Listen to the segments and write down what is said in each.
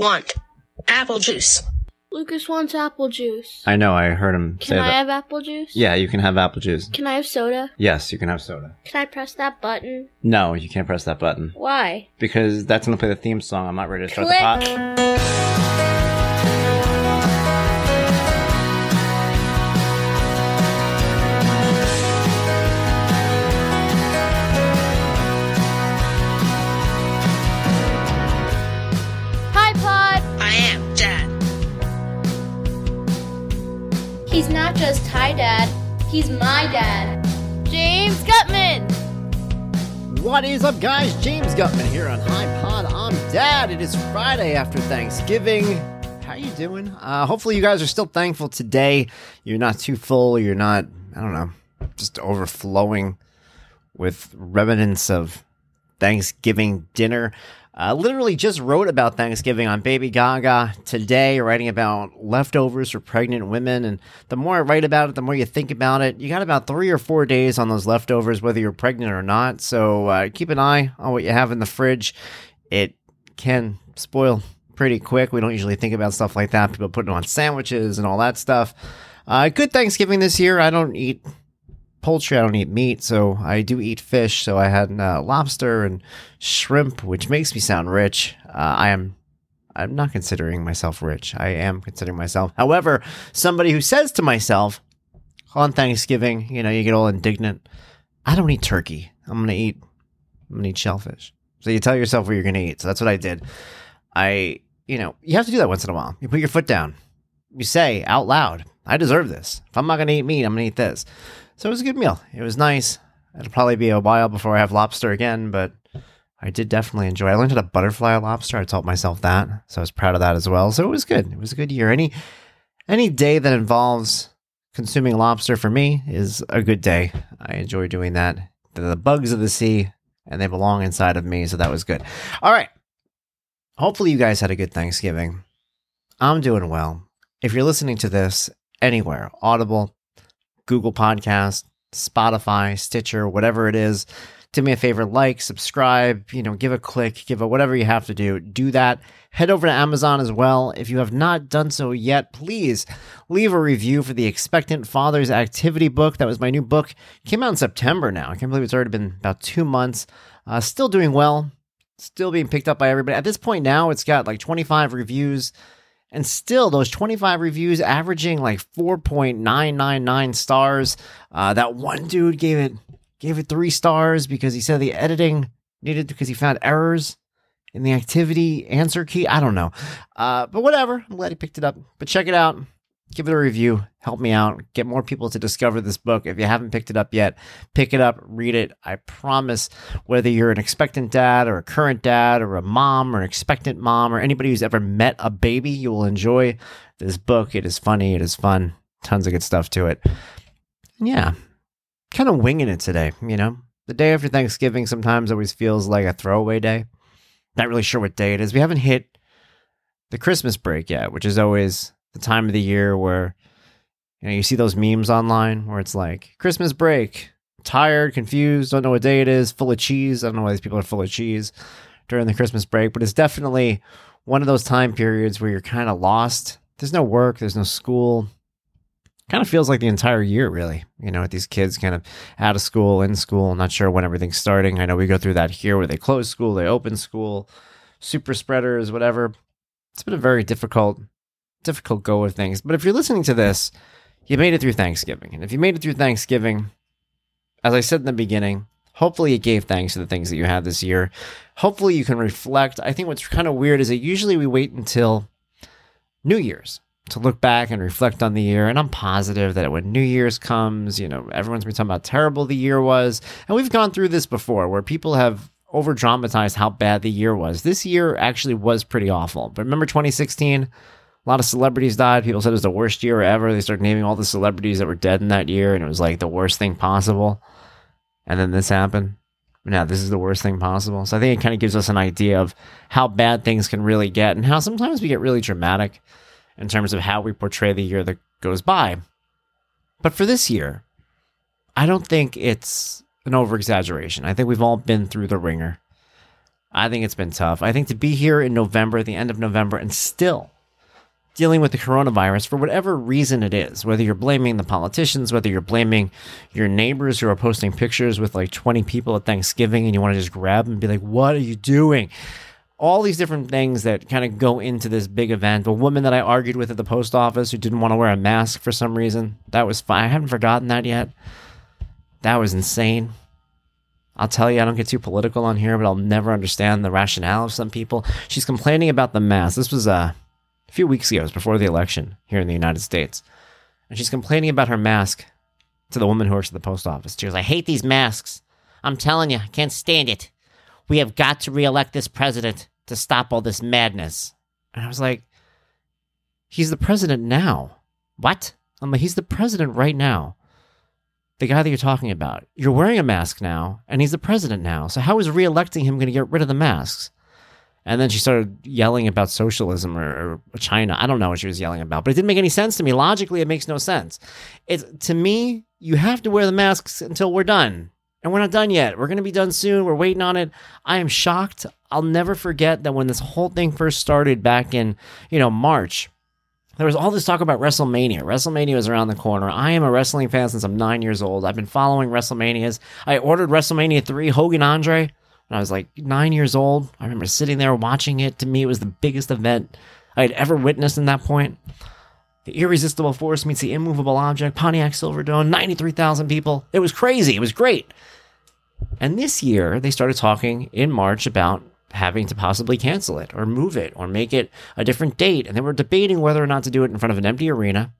want apple juice. Lucas wants apple juice. I know, I heard him say that. Can I have apple juice? Yeah, you can have apple juice. Can I have soda? Yes, you can have soda. Can I press that button? No, you can't press that button. Why? Because that's going to play the theme song. I'm not ready to start Click. the pot. Hi, Pod! I am Dad. He's not just hi, Dad. He's my dad. James Gutman! What is up, guys? James Gutman here on Hi Pod. I'm Dad. It is Friday after Thanksgiving. How you doing? Hopefully you guys are still thankful today. You're not too full. You're not, I don't know, just overflowing with remnants of Thanksgiving dinner. Literally just wrote about Thanksgiving on Baby Gaga today, writing about leftovers for pregnant women. And the more I write about it, the more you think about it. You got about 3 or 4 days on those leftovers, whether you're pregnant or not. So keep an eye on what you have in the fridge. It can spoil pretty quick. We don't usually think about stuff like that. People putting it on sandwiches and all that stuff. Good Thanksgiving this year. I don't eat poultry, I don't eat meat, so I do eat fish. So I had lobster and shrimp, which makes me sound rich. I'm not considering myself rich. I am considering myself, however, somebody who says to myself on Thanksgiving, you get all indignant. I don't eat turkey. I'm gonna eat shellfish. So you tell yourself what you're gonna eat. So that's what I did. You have to do that once in a while. You put your foot down. You say out loud, I deserve this. If I'm not gonna eat meat, I'm gonna eat this. So it was a good meal. It was nice. It'll probably be a while before I have lobster again, but I did definitely enjoy it. I learned how to butterfly a lobster. I taught myself that, so I was proud of that as well. So it was good. It was a good year. Any day that involves consuming lobster for me is a good day. I enjoy doing that. They're the bugs of the sea, and they belong inside of me, so that was good. All right. Hopefully you guys had a good Thanksgiving. I'm doing well. If you're listening to this anywhere, Audible, Google Podcast, Spotify, Stitcher, whatever it is, do me a favor, like, subscribe, give a click, give a whatever you have to do. Do that. Head over to Amazon as well. If you have not done so yet, please leave a review for the Expectant Fathers Activity book. That was my new book. It came out in September now. I can't believe it's already been about 2 months. Still doing well. Still being picked up by everybody. At this point now, it's got like 25 reviews. And still, those 25 reviews averaging like 4.999 stars. That one dude gave it 3 stars because he said the editing needed because he found errors in the activity answer key. I don't know. But whatever. I'm glad he picked it up. But check it out. Give it a review. Help me out. Get more people to discover this book. If you haven't picked it up yet, pick it up, read it. I promise, whether you're an expectant dad or a current dad or a mom or an expectant mom or anybody who's ever met a baby, you will enjoy this book. It is funny. It is fun. Tons of good stuff to it. And yeah, kind of winging it today, The day after Thanksgiving sometimes always feels like a throwaway day. Not really sure what day it is. We haven't hit the Christmas break yet, which is always the time of the year where you see those memes online where it's like Christmas break, tired, confused, don't know what day it is, full of cheese. I don't know why these people are full of cheese during the Christmas break, but it's definitely one of those time periods where you're kind of lost. There's no work, there's no school. Kind of feels like the entire year, really, with these kids kind of out of school, in school, not sure when everything's starting. I know we go through that here where they close school, they open school, super spreaders, whatever. It's been a very difficult go of things. But if you're listening to this, you made it through Thanksgiving. And if you made it through Thanksgiving, as I said in the beginning, hopefully you gave thanks to the things that you had this year. Hopefully you can reflect. I think what's kind of weird is that usually we wait until New Year's to look back and reflect on the year. And I'm positive that when New Year's comes, everyone's been talking about how terrible the year was. And we've gone through this before where people have over dramatized how bad the year was. This year actually was pretty awful. But remember 2016? A lot of celebrities died. People said it was the worst year ever. They started naming all the celebrities that were dead in that year, and it was like the worst thing possible. And then this happened. Now this is the worst thing possible. So I think it kind of gives us an idea of how bad things can really get and how sometimes we get really dramatic in terms of how we portray the year that goes by. But for this year, I don't think it's an over-exaggeration. I think we've all been through the ringer. I think it's been tough. I think to be here in November, at the end of November, and still dealing with the coronavirus for whatever reason it is, whether you're blaming the politicians, whether you're blaming your neighbors who are posting pictures with like 20 people at Thanksgiving and you want to just grab them and be like, what are you doing? All these different things that kind of go into this big event. A woman that I argued with at the post office who didn't want to wear a mask for some reason. That was fine. I haven't forgotten that yet. That was insane. I'll tell you, I don't get too political on here, but I'll never understand the rationale of some people. She's complaining about the mask. This was a few weeks ago, it was before the election here in the United States. And she's complaining about her mask to the woman who works at the post office. She goes, I hate these masks. I'm telling you, I can't stand it. We have got to reelect this president to stop all this madness. And I was like, he's the president now. What? I'm like, he's the president right now. The guy that you're talking about. You're wearing a mask now, and he's the president now. So how is reelecting him going to get rid of the masks? And then she started yelling about socialism or China. I don't know what she was yelling about, but it didn't make any sense to me. Logically, it makes no sense. To me, you have to wear the masks until we're done. And we're not done yet. We're going to be done soon. We're waiting on it. I am shocked. I'll never forget that when this whole thing first started back in, March, there was all this talk about WrestleMania. WrestleMania was around the corner. I am a wrestling fan since I'm 9 years old. I've been following WrestleManias. I ordered WrestleMania 3, Hogan Andre, when I was like 9 years old. I remember sitting there watching it. To me, it was the biggest event I had ever witnessed in that point. The Irresistible Force meets the Immovable Object, Pontiac Silverdome, 93,000 people. It was crazy. It was great. And this year, they started talking in March about having to possibly cancel it or move it or make it a different date. And they were debating whether or not to do it in front of an empty arena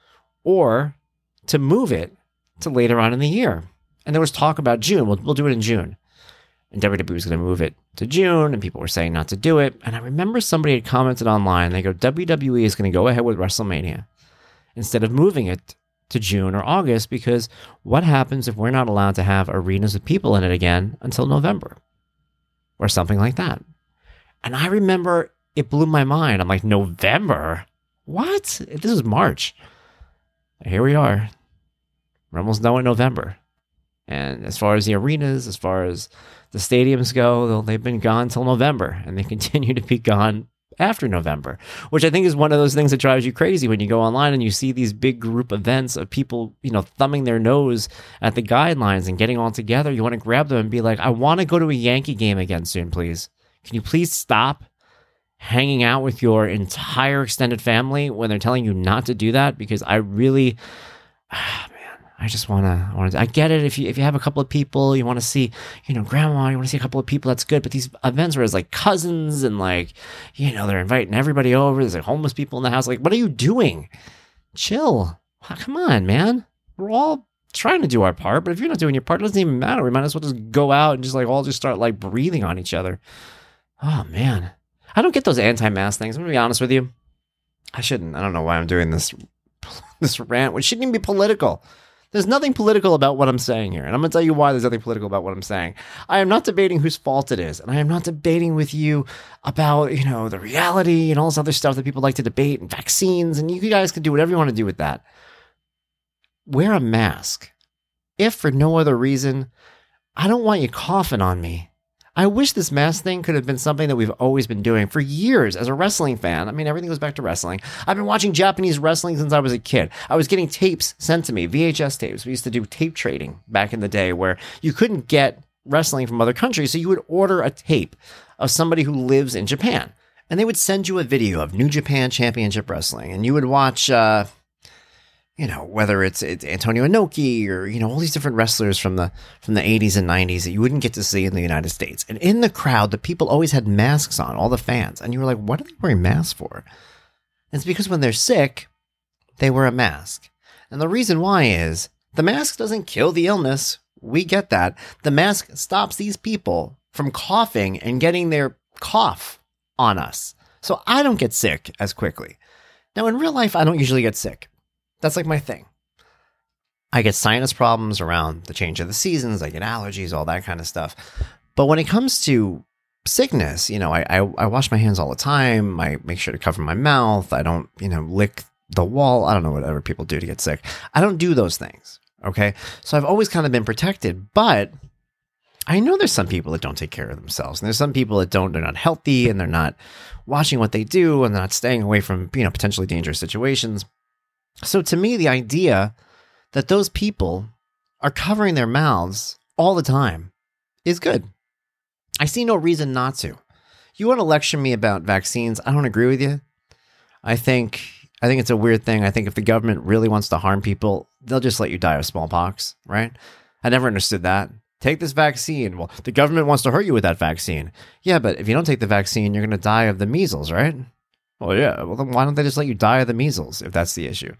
or to move it to later on in the year. And there was talk about June. We'll do it in June. And WWE was going to move it to June, and people were saying not to do it. And I remember somebody had commented online. They go, WWE is going to go ahead with WrestleMania instead of moving it to June or August, because what happens if we're not allowed to have arenas with people in it again until November or something like that? And I remember it blew my mind. I'm like, November? What? This is March. Here we are. We're almost done with November. And as far as the arenas, as far as the stadiums go, they've been gone till November, and they continue to be gone after November, which I think is one of those things that drives you crazy when you go online and you see these big group events of people, thumbing their nose at the guidelines and getting all together. You want to grab them and be like, I want to go to a Yankee game again soon, please. Can you please stop hanging out with your entire extended family when they're telling you not to do that? Because I really... I just want to, I get it. If you have a couple of people, you want to see, grandma, you want to see a couple of people, that's good. But these events where it's like cousins and like, they're inviting everybody over. There's like homeless people in the house. Like, what are you doing? Chill. Come on, man. We're all trying to do our part. But if you're not doing your part, it doesn't even matter. We might as well just go out and just like all just start like breathing on each other. Oh, man. I don't get those anti-mask things. I'm going to be honest with you. I shouldn't. I don't know why I'm doing this rant, which shouldn't even be political. There's nothing political about what I'm saying here. And I'm going to tell you why there's nothing political about what I'm saying. I am not debating whose fault it is. And I am not debating with you about, the reality and all this other stuff that people like to debate and vaccines. And you guys can do whatever you want to do with that. Wear a mask. If for no other reason, I don't want you coughing on me. I wish this mask thing could have been something that we've always been doing for years as a wrestling fan. I mean, everything goes back to wrestling. I've been watching Japanese wrestling since I was a kid. I was getting tapes sent to me, VHS tapes. We used to do tape trading back in the day where you couldn't get wrestling from other countries. So you would order a tape of somebody who lives in Japan. And they would send you a video of New Japan Championship Wrestling. And you would watch... whether it's Antonio Inoki or, all these different wrestlers from the 80s and 90s that you wouldn't get to see in the United States. And in the crowd, the people always had masks on, all the fans. And you were like, what are they wearing masks for? And it's because when they're sick, they wear a mask. And the reason why is the mask doesn't kill the illness. We get that. The mask stops these people from coughing and getting their cough on us. So I don't get sick as quickly. Now, in real life, I don't usually get sick. That's like my thing. I get sinus problems around the change of the seasons. I get allergies, all that kind of stuff. But when it comes to sickness, I wash my hands all the time. I make sure to cover my mouth. I don't, lick the wall. I don't know whatever people do to get sick. I don't do those things. Okay. So I've always kind of been protected. But I know there's some people that don't take care of themselves, and there's some people that they're not healthy, and they're not watching what they do, and they're not staying away from, potentially dangerous situations. So to me, the idea that those people are covering their mouths all the time is good. I see no reason not to. You want to lecture me about vaccines? I don't agree with you. I think it's a weird thing. I think if the government really wants to harm people, they'll just let you die of smallpox, right? I never understood that. Take this vaccine. Well, the government wants to hurt you with that vaccine. Yeah, but if you don't take the vaccine, you're going to die of the measles, right? Well, yeah. Well, then why don't they just let you die of the measles if that's the issue?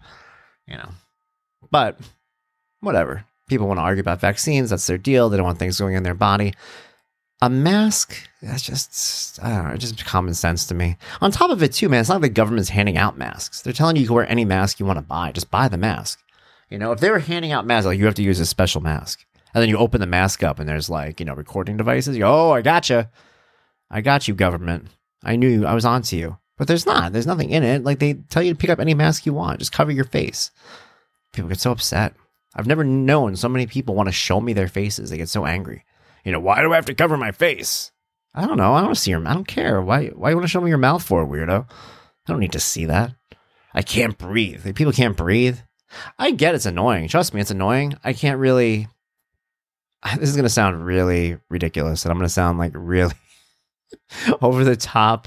But whatever. People want to argue about vaccines. That's their deal. They don't want things going in their body. A mask, that's just, I don't know, just common sense to me. On top of it, too, man, it's not like the government's handing out masks. They're telling you can wear any mask you want to buy. Just buy the mask. If they were handing out masks, like, you have to use a special mask. And then you open the mask up and there's recording devices. You go, oh, I gotcha. I got you, government. I knew you. I was onto you. But there's not. There's nothing in it. Like, they tell you to pick up any mask you want. Just cover your face. People get so upset. I've never known so many people want to show me their faces. They get so angry. Why do I have to cover my face? I don't know. I don't see your. I don't care. Why you want to show me your mouth for, weirdo? I don't need to see that. I can't breathe. People can't breathe. I get it's annoying. Trust me, it's annoying. I can't really. This is going to sound really ridiculous, and I'm going to sound like really over the top,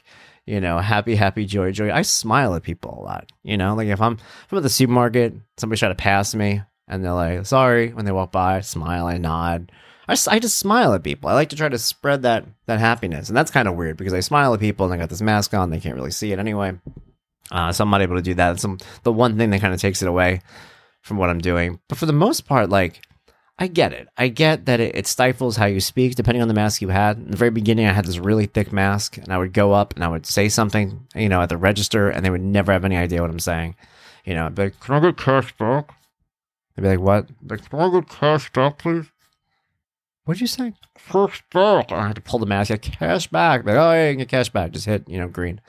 happy, joy. I smile at people a lot. Like if I'm at the supermarket, somebody's trying to pass me, and they're like, sorry, when they walk by, I smile, I nod. I just smile at people. I like to try to spread that happiness. And that's kind of weird because I smile at people and I got this mask on. They can't really see it anyway. So I'm not able to do that. It's the one thing that kind of takes it away from what I'm doing. But for the most part, I get it. I get that it stifles how you speak depending on the mask you had. In the very beginning, I had this really thick mask and I would go up and I would say something, at the register, and they would never have any idea what I'm saying. I'd be like, can I get cash back? They'd be like, what? Can I get cash back, please? What'd you say? Cash back. I had to pull the mask. Cash back. Like, oh, yeah, you can get cash back. Just hit, green.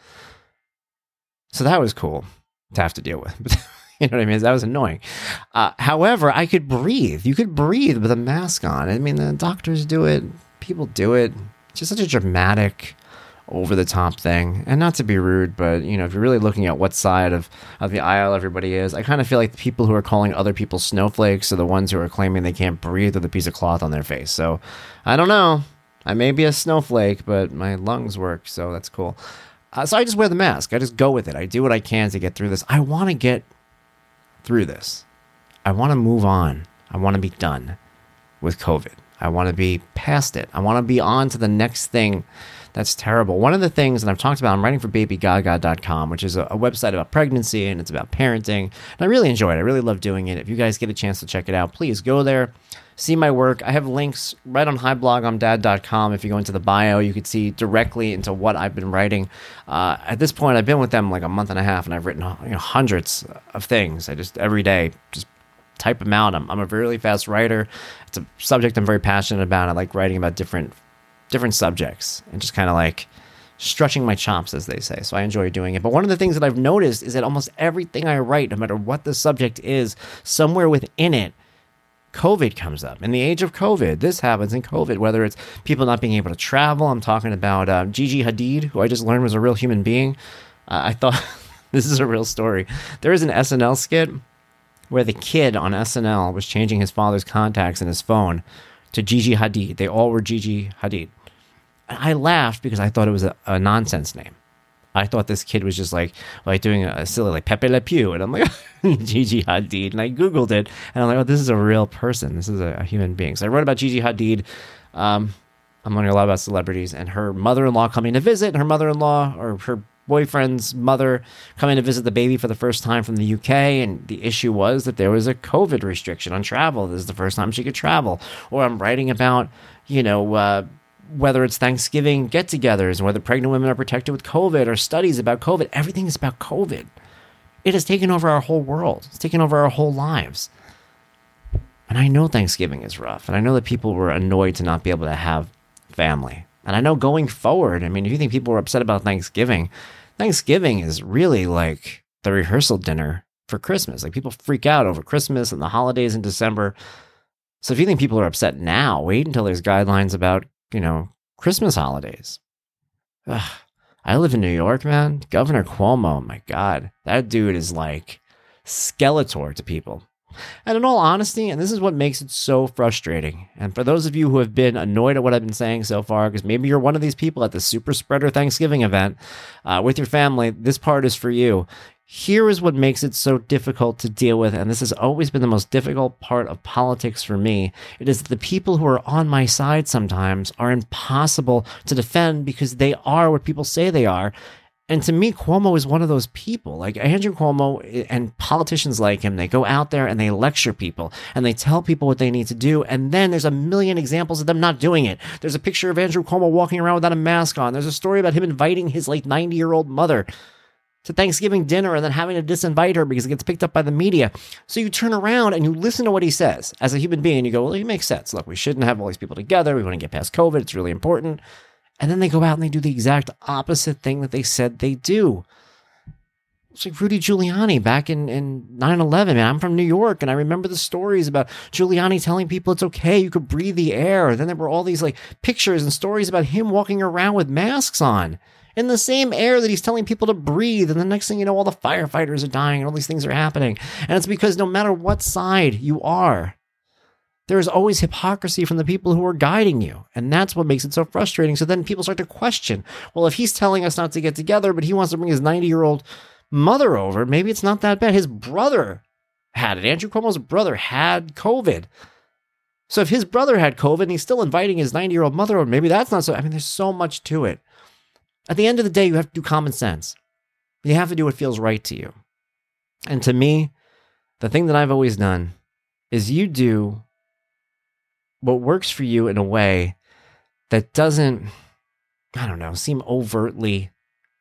So that was cool to have to deal with. You know what I mean? That was annoying. However, I could breathe. You could breathe with a mask on. I mean, the doctors do it. People do it. It's just such a dramatic, over-the-top thing. And not to be rude, but, if you're really looking at what side of the aisle everybody is, I kind of feel like the people who are calling other people snowflakes are the ones who are claiming they can't breathe with a piece of cloth on their face. So, I don't know. I may be a snowflake, but my lungs work, so that's cool. So I just wear the mask. I just go with it. I do what I can to get through this. I want to get through this. I want to move on. I want to be done with COVID. I want to be past it. I want to be on to the next thing that's terrible. One of the things that I've talked about, I'm writing for babygaga.com, which is a website about pregnancy, and it's about parenting. And I really enjoy it. I really love doing it. If you guys get a chance to check it out, please go there, see my work. I have links right on highblogomdad.com. If you go into the bio, you could see directly into what I've been writing. At this point, I've been with them like a month and a half, and I've written hundreds of things. I just, every day, just type them out. I'm a really fast writer. It's a subject I'm very passionate about. I like writing about different subjects and just kind of stretching my chops, as they say. So I enjoy doing it. But one of the things that I've noticed is that almost everything I write, no matter what the subject is, somewhere within it, COVID comes up. In the age of COVID, this happens in COVID, whether it's people not being able to travel. I'm talking about Gigi Hadid, who I just learned was a real human being. I thought this is a real story. There is an SNL skit where the kid on SNL was changing his father's contacts in his phone to Gigi Hadid. They all were Gigi Hadid. I laughed because I thought it was a nonsense name. I thought this kid was just doing a silly Pepe Le Pew, and I'm like, Gigi Hadid, and I Googled it, and I'm like, oh, this is a real person. This is a human being. So I wrote about Gigi Hadid. I'm learning a lot about celebrities, and her mother-in-law coming to visit, and her mother-in-law, or her boyfriend's mother, coming to visit the baby for the first time from the UK, and the issue was that there was a COVID restriction on travel. This is the first time she could travel. Or I'm writing about, whether it's Thanksgiving get-togethers and whether pregnant women are protected with COVID, or studies about COVID. Everything is about COVID. It has taken over our whole world. It's taken over our whole lives. And I know Thanksgiving is rough, and I know that people were annoyed to not be able to have family. And I know going forward, if you think people were upset about Thanksgiving is really like the rehearsal dinner for Christmas. People freak out over Christmas and the holidays in December. So if you think people are upset now, wait until there's guidelines about, Christmas holidays. Ugh. I live in New York, man. Governor Cuomo, my God, that dude is like Skeletor to people. And in all honesty, and this is what makes it so frustrating, and for those of you who have been annoyed at what I've been saying so far, because maybe you're one of these people at the Super Spreader Thanksgiving event with your family, this part is for you. Here is what makes it so difficult to deal with, and this has always been the most difficult part of politics for me. It is that the people who are on my side sometimes are impossible to defend because they are what people say they are. And to me, Cuomo is one of those people. Like Andrew Cuomo and politicians like him, they go out there and they lecture people and they tell people what they need to do. And then there's a million examples of them not doing it. There's a picture of Andrew Cuomo walking around without a mask on. There's a story about him inviting his 90-year-old mother to Thanksgiving dinner and then having to disinvite her because it gets picked up by the media. So you turn around and you listen to what he says as a human being and you go, well, it makes sense. Look, we shouldn't have all these people together. We want to get past COVID. It's really important. And then they go out and they do the exact opposite thing that they said they do. It's like Rudy Giuliani back in 9/11. Man, I'm from New York, and I remember the stories about Giuliani telling people it's okay, you could breathe the air. And then there were all these pictures and stories about him walking around with masks on in the same air that he's telling people to breathe. And the next thing you know, all the firefighters are dying and all these things are happening. And it's because no matter what side you are, there is always hypocrisy from the people who are guiding you. And that's what makes it so frustrating. So then people start to question, well, if he's telling us not to get together, but he wants to bring his 90-year-old mother over, maybe it's not that bad. His brother had it. Andrew Cuomo's brother had COVID. So if his brother had COVID and he's still inviting his 90-year-old mother over, maybe that's not so. I mean, there's so much to it. At the end of the day, you have to do common sense. You have to do what feels right to you. And to me, the thing that I've always done is you do what works for you in a way that doesn't, seem overtly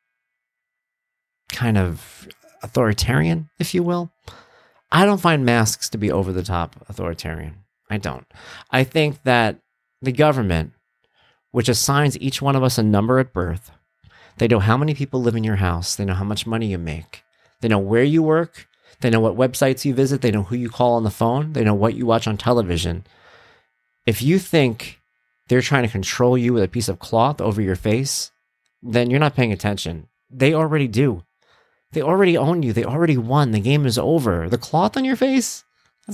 kind of authoritarian, if you will. I don't find masks to be over the top authoritarian. I don't. I think that the government, which assigns each one of us a number at birth, they know how many people live in your house. They know how much money you make. They know where you work. They know what websites you visit. They know who you call on the phone. They know what you watch on television. If you think they're trying to control you with a piece of cloth over your face, then you're not paying attention. They already do. They already own you. They already won. The game is over. The cloth on your face?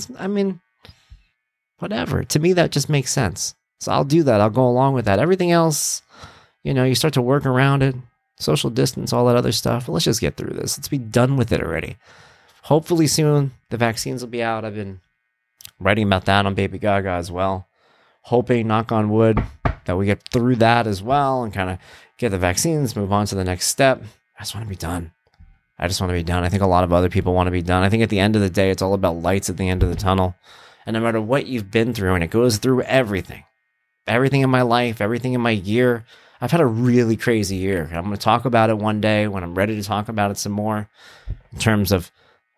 Whatever. To me, that just makes sense. So I'll do that. I'll go along with that. Everything else, you start to work around it. Social distance, all that other stuff. But let's just get through this. Let's be done with it already. Hopefully soon, the vaccines will be out. I've been writing about that on Baby Gaga as well. Hoping, knock on wood, that we get through that as well and kind of get the vaccines, move on to the next step. I just want to be done. I think a lot of other people want to be done. I think at the end of the day, it's all about lights at the end of the tunnel. And no matter what you've been through, and it goes through everything in my life, everything in my year, I've had a really crazy year. I'm going to talk about it one day when I'm ready to talk about it some more in terms of,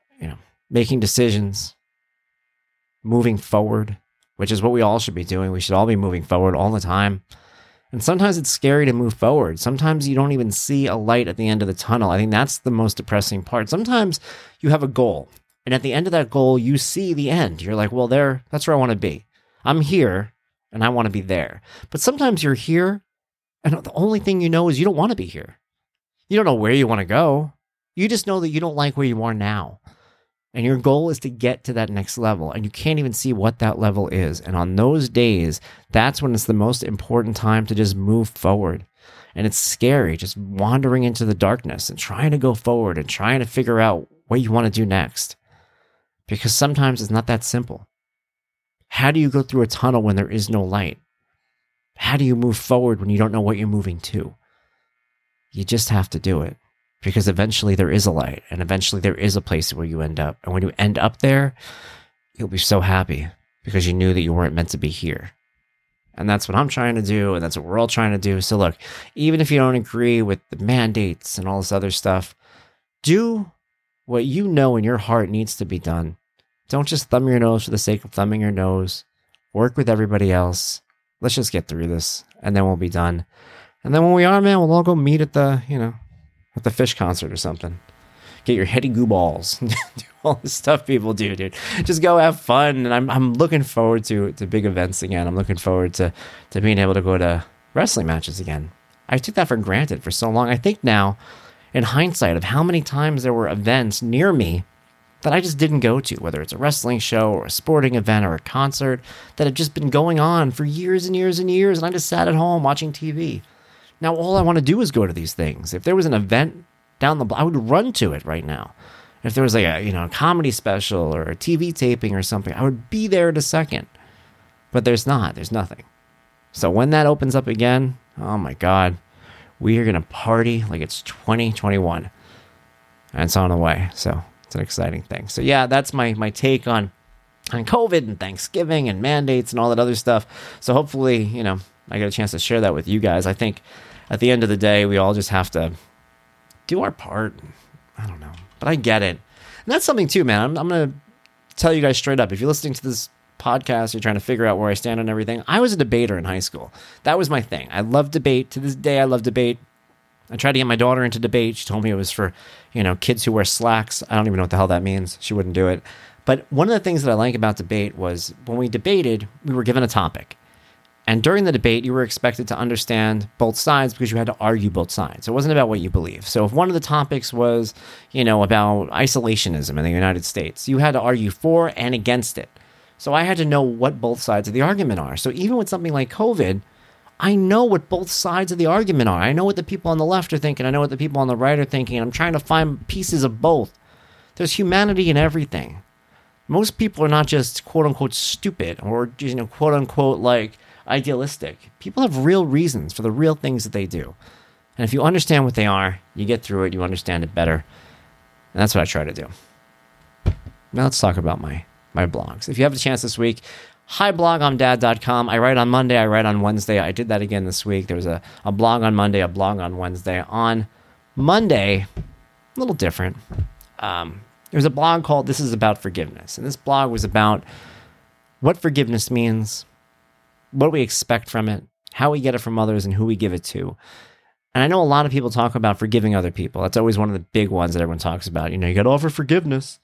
making decisions, moving forward, which is what we all should be doing. We should all be moving forward all the time. And sometimes it's scary to move forward. Sometimes you don't even see a light at the end of the tunnel. I think that's the most depressing part. Sometimes you have a goal, and at the end of that goal, you see the end. You're like, well, that's where I want to be. I'm here, and I want to be there. But sometimes you're here, and the only thing you know is you don't want to be here. You don't know where you want to go. You just know that you don't like where you are now. And your goal is to get to that next level, and you can't even see what that level is. And on those days, that's when it's the most important time to just move forward. And it's scary, just wandering into the darkness and trying to go forward and trying to figure out what you want to do next. Because sometimes it's not that simple. How do you go through a tunnel when there is no light? How do you move forward when you don't know what you're moving to? You just have to do it. Because eventually there is a light, and eventually there is a place where you end up. And when you end up there, you'll be so happy because you knew that you weren't meant to be here. And that's what I'm trying to do, and that's what we're all trying to do. So look, even if you don't agree with the mandates and all this other stuff, do what you know in your heart needs to be done. Don't just thumb your nose for the sake of thumbing your nose. Work with everybody else. Let's just get through this, and then we'll be done. And then when we are, man, we'll all go meet at the, at the Fish concert or something. get your heady goo balls, do all the stuff people do, dude. Just go have fun. And I'm looking forward to big events again. I'm looking forward to being able to go to wrestling matches again. I took that for granted for so long. I think now, in hindsight, of how many times there were events near me that I just didn't go to, whether it's a wrestling show or a sporting event or a concert that had just been going on for years and years and years, and I just sat at home watching TV. Now all I want to do is go to these things. If there was an event down the block, I would run to it right now. If there was like a comedy special or a TV taping or something, I would be there in a second. But there's not. There's nothing. So when that opens up again, oh my God, we are going to party like it's 2021. And it's on the way. So it's an exciting thing. So yeah, that's my take on COVID and Thanksgiving and mandates and all that other stuff. So hopefully, I get a chance to share that with you guys. I think at the end of the day, we all just have to do our part. I don't know, but I get it. And that's something too, man. I'm going to tell you guys straight up. If you're listening to this podcast, you're trying to figure out where I stand on everything. I was a debater in high school. That was my thing. I love debate. To this day, I love debate. I tried to get my daughter into debate. She told me it was for, kids who wear slacks. I don't even know what the hell that means. She wouldn't do it. But one of the things that I like about debate was when we debated, we were given a topic. And during the debate, you were expected to understand both sides because you had to argue both sides. It wasn't about what you believe. So if one of the topics was, about isolationism in the United States, you had to argue for and against it. So I had to know what both sides of the argument are. So even with something like COVID, I know what both sides of the argument are. I know what the people on the left are thinking. I know what the people on the right are thinking. And I'm trying to find pieces of both. There's humanity in everything. Most people are not just quote unquote stupid or, quote unquote like idealistic. People have real reasons for the real things that they do. And if you understand what they are, you get through it, you understand it better. And that's what I try to do. Now let's talk about my blogs. If you have a chance this week, hiblogimdad.com. I write on Monday, I write on Wednesday. I did that again this week. There was a blog on Monday, a blog on Wednesday. On Monday, a little different. There was a blog called This Is About Forgiveness. And this blog was about what forgiveness means, what we expect from it, how we get it from others, and who we give it to. And I know a lot of people talk about forgiving other people. That's always one of the big ones that everyone talks about. You got to offer forgiveness.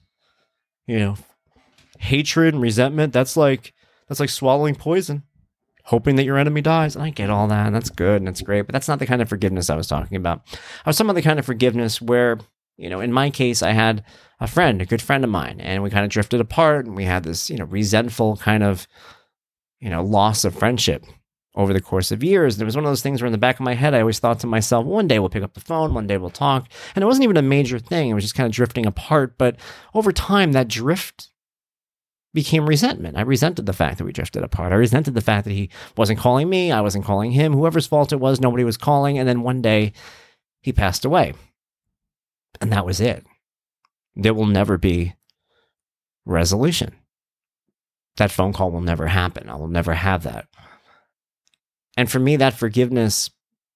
Hatred and resentment, that's like swallowing poison, hoping that your enemy dies. And I get all that, and that's good, and that's great. But that's not the kind of forgiveness I was talking about. I was talking about the kind of forgiveness where, in my case, I had a good friend of mine, and we kind of drifted apart, and we had this, resentful kind of, loss of friendship over the course of years. And it was one of those things where in the back of my head, I always thought to myself, one day we'll pick up the phone, one day we'll talk. And it wasn't even a major thing. It was just kind of drifting apart. But over time, that drift became resentment. I resented the fact that we drifted apart. I resented the fact that he wasn't calling me. I wasn't calling him. Whoever's fault it was, nobody was calling. And then one day he passed away. And that was it. There will never be resolution. That phone call will never happen. I will never have that. And for me, that forgiveness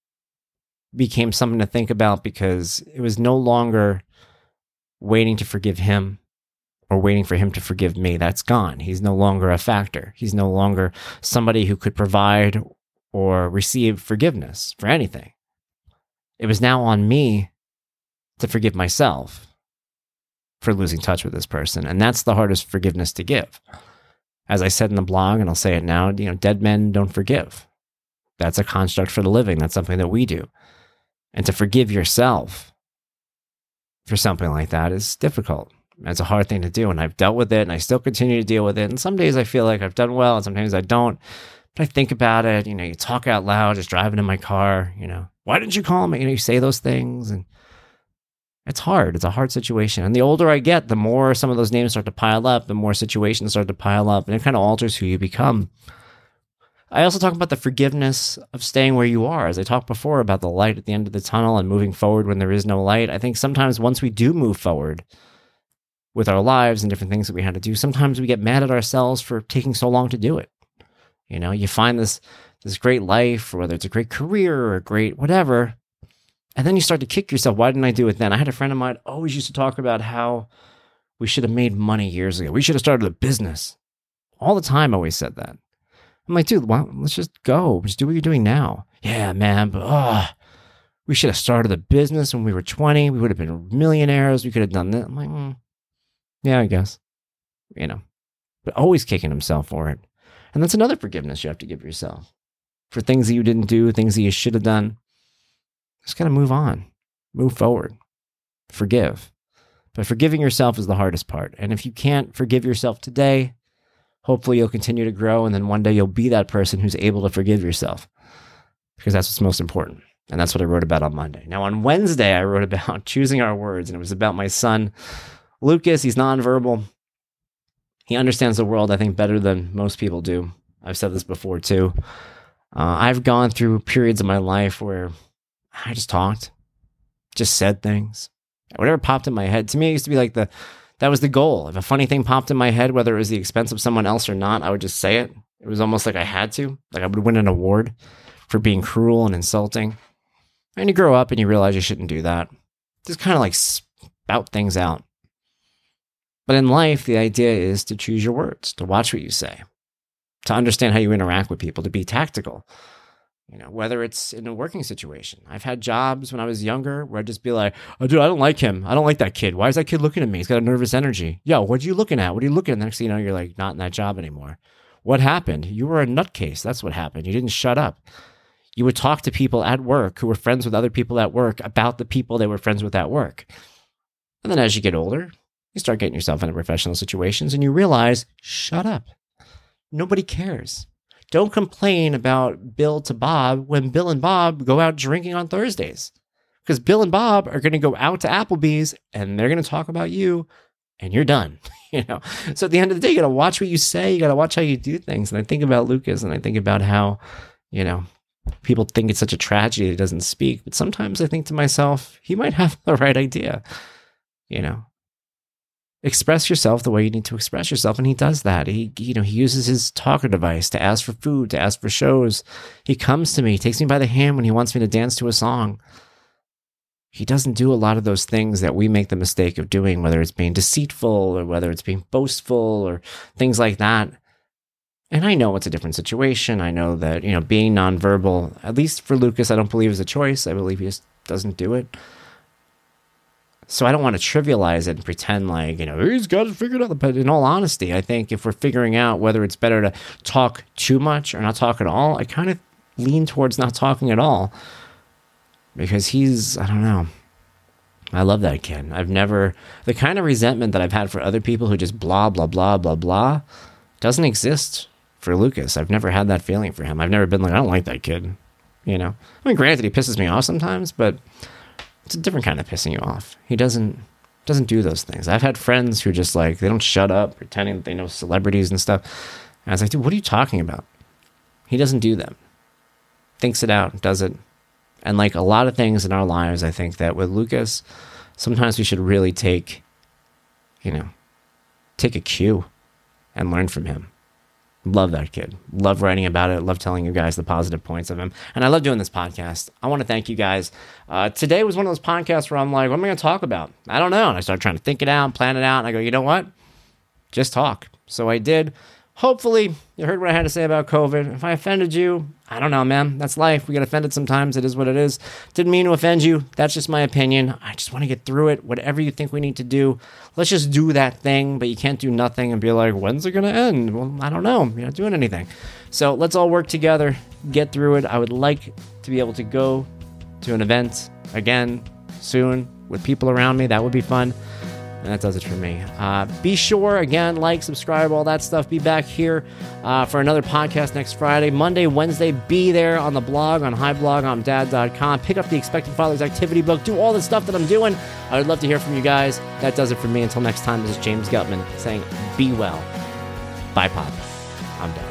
became something to think about because it was no longer waiting to forgive him or waiting for him to forgive me. That's gone. He's no longer a factor. He's no longer somebody who could provide or receive forgiveness for anything. It was now on me to forgive myself for losing touch with this person. And that's the hardest forgiveness to give. As I said in the blog, and I'll say it now, dead men don't forgive. That's a construct for the living. That's something that we do. And to forgive yourself for something like that is difficult. It's a hard thing to do. And I've dealt with it, and I still continue to deal with it. And some days I feel like I've done well, and sometimes I don't. But I think about it. You talk out loud, just driving in my car. Why didn't you call me? You say those things. And it's hard. It's a hard situation. And the older I get, the more some of those names start to pile up, the more situations start to pile up, and it kind of alters who you become. I also talk about the forgiveness of staying where you are. As I talked before about the light at the end of the tunnel and moving forward when there is no light. I think sometimes once we do move forward with our lives and different things that we had to do, sometimes we get mad at ourselves for taking so long to do it. You find this great life, or whether it's a great career or a great whatever, and then you start to kick yourself. Why didn't I do it then? I had a friend of mine always used to talk about how we should have made money years ago. We should have started a business. All the time I always said that. I'm like, dude, well, let's just go. Just do what you're doing now. Yeah, man, but we should have started a business when we were 20. We would have been millionaires. We could have done that. I'm like, yeah, I guess. But always kicking himself for it. And that's another forgiveness you have to give yourself for things that you didn't do, things that you should have done. Just got to move on, move forward, forgive. But forgiving yourself is the hardest part. And if you can't forgive yourself today, hopefully you'll continue to grow. And then one day you'll be that person who's able to forgive yourself, because that's what's most important. And that's what I wrote about on Monday. Now, on Wednesday, I wrote about choosing our words. And it was about my son, Lucas. He's nonverbal. He understands the world, I think, better than most people do. I've said this before, too. I've gone through periods of my life where I just talked, just said things. Whatever popped in my head. To me, it used to be like that was the goal. If a funny thing popped in my head, whether it was the expense of someone else or not, I would just say it. It was almost like I had to. Like I would win an award for being cruel and insulting. And you grow up and you realize you shouldn't do that. Just kind of like spout things out. But in life, the idea is to choose your words, to watch what you say, to understand how you interact with people, to be tactical. Whether it's in a working situation. I've had jobs when I was younger where I'd just be like, oh, dude, I don't like him. I don't like that kid. Why is that kid looking at me? He's got a nervous energy. Yo, what are you looking at? What are you looking at? Next thing you know, you're like not in that job anymore. What happened? You were a nutcase. That's what happened. You didn't shut up. You would talk to people at work who were friends with other people at work about the people they were friends with at work. And then as you get older, you start getting yourself into professional situations and you realize, shut up. Nobody cares. Don't complain about Bill to Bob when Bill and Bob go out drinking on Thursdays. Because Bill and Bob are going to go out to Applebee's and they're going to talk about you and you're done. So at the end of the day, you got to watch what you say. You got to watch how you do things. And I think about Lucas and I think about how, people think it's such a tragedy that he doesn't speak. But sometimes I think to myself, he might have the right idea. Express yourself the way you need to express yourself. And he does that. He uses his talker device to ask for food, to ask for shows. He comes to me, takes me by the hand when he wants me to dance to a song. He doesn't do a lot of those things that we make the mistake of doing, whether it's being deceitful or whether it's being boastful or things like that. And I know it's a different situation. I know that, being nonverbal, at least for Lucas, I don't believe is a choice. I believe he just doesn't do it. So I don't want to trivialize it and pretend like, he's got it figured out. But in all honesty, I think if we're figuring out whether it's better to talk too much or not talk at all, I kind of lean towards not talking at all. Because I don't know. I love that kid. The kind of resentment that I've had for other people who just blah, blah, blah, blah, blah, doesn't exist for Lucas. I've never had that feeling for him. I've never been like, I don't like that kid. Granted, he pisses me off sometimes, but it's a different kind of pissing you off. He doesn't do those things. I've had friends who just like, they don't shut up, pretending that they know celebrities and stuff. And I was like, dude, what are you talking about? He doesn't do them. Thinks it out, does it. And like a lot of things in our lives, I think that with Lucas, sometimes we should really take a cue and learn from him. Love that kid. Love writing about it. Love telling you guys the positive points of him. And I love doing this podcast. I want to thank you guys. Today was one of those podcasts where I'm like, what am I going to talk about? I don't know. And I started trying to think it out, plan it out. And I go, you know what? Just talk. So I did. Hopefully you heard what I had to say about COVID. If I offended you, I don't know, man. That's life. We get offended sometimes. It is what it is. Didn't mean to offend you. That's just my opinion. I just want to get through it. Whatever you think we need to do, let's just do that thing. But you can't do nothing and be like, when's it going to end? Well, I don't know. You're not doing anything. So let's all work together, get through it. I would like to be able to go to an event again soon with people around me. That would be fun. And that does it for me. Be sure, again, like, subscribe, all that stuff. Be back here for another podcast next Friday. Monday, Wednesday, be there on the blog, on highblogimdad.com. Pick up the Expecting Fathers activity book. Do all the stuff that I'm doing. I would love to hear from you guys. That does it for me. Until next time, this is James Gutman saying, be well. Bye, Pop. I'm Dad.